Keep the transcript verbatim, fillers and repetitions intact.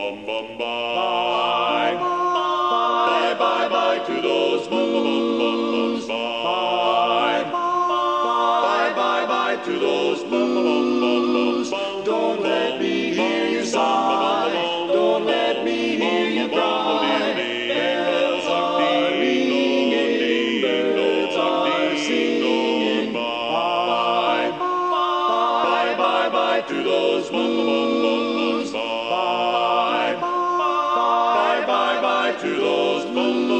bum bum bye. Bye bye bye to those bum bum bum bums. Bye. Bye bye bye to those bum bum bum bums. Don't let me hear you sigh. Don't let me hear you cry. Bells are ringing, birds are singing. Bye. Bye bye bye to those bum bum bum bums. Bye. Bye bye bye to those bum bum